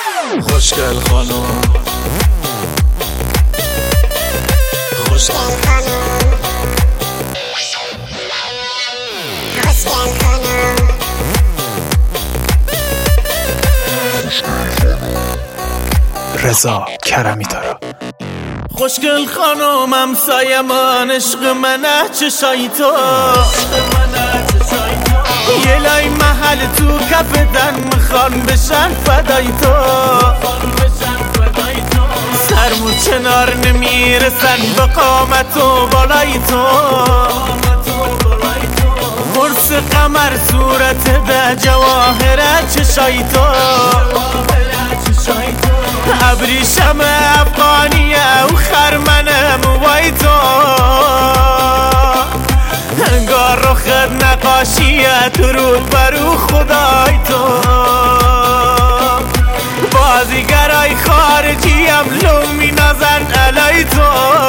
خوشگل خانم، خوشگل خانم، خوشگل خانم، رضا کرمی تارا. خوشگل خانم همسایه من، عشق منه چشای تو، یه لای محل تو کف دن میخوان بشن فدای تو، سرمو کنار نمیرسن به قامت و بالای تو، قرص قمر صورت ده جواهره چشای تو، ابریشم افغانیه و خرمنه موای تو، انگار رخت نقاشیه درود برو خدای تو، بازیگرای خارجی هم لو می نزن علای تو،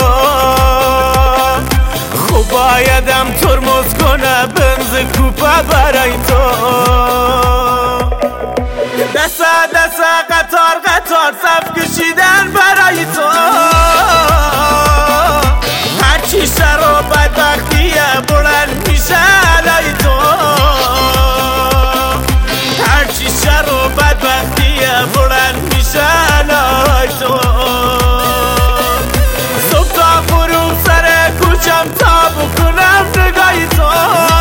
خوب بایدم ترمز کنه بنز کوپه برای تو، دست قطار صف کشیدن برای تو، هرچی شر و بدبختیه بلند میشه علای تو، هرچی شر و بدبختیه بلند میشه علای تو، صبح تا غروب سر کوچم تا بکنم نگاهی تو،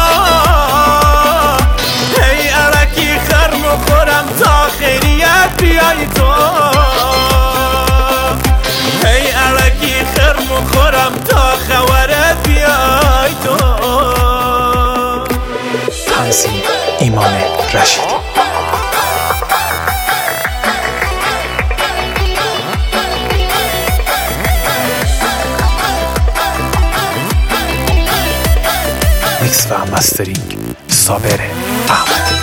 هی علکی خرم و خورم تا خیریت بیای تو، هی علکی خرم و خورم تا خبرت بیای تو. تنظیم ایمان رشید. میکس و مسترینگ صابر احمد.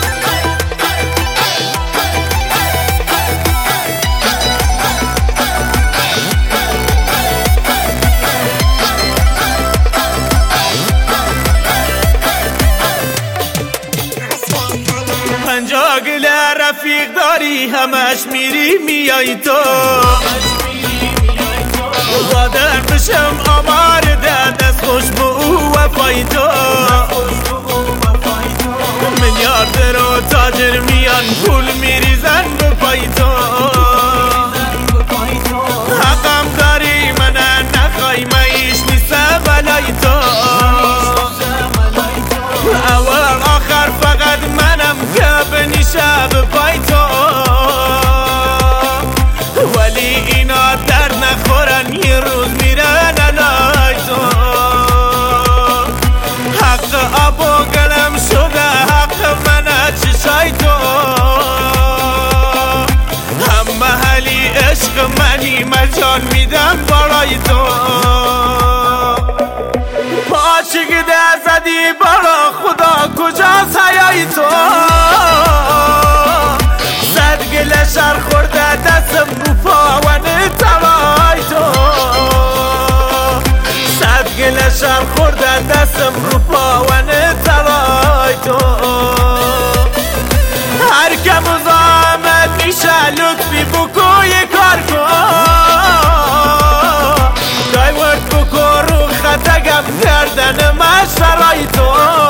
پنجاگل رفیق داری همش میری میای تو، قادر بشم آمار ده دست خوش به او وفای تو، میلیاردر و تاجر میان پول میریزن به پای تو، حقم داری منه نخوای معیش نیسه بلای تو، اول آخر فقط منم که بنیشه به پای تو، ولی اینا در نخورن یه روز میرن علای تو، حق آب و گلم شده حق منه چشای تو، هم محلی عشق منی من جان میدم بالای تو، پاچه که در زدی بالا خدا کجاست حیای تو، صد گله شر خورده دستم رو پاونه تلای تو، صد گله شر خورده دستم رو پاونه تلای تو، هر که مزاحمت میشه لطفی بکو یه کار کن، دایورد بکن رو خطگم گردن من شرای تو،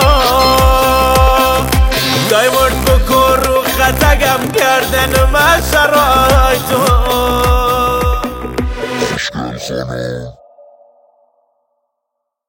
دایورد بکن رو خطگم گردن من شرای تو.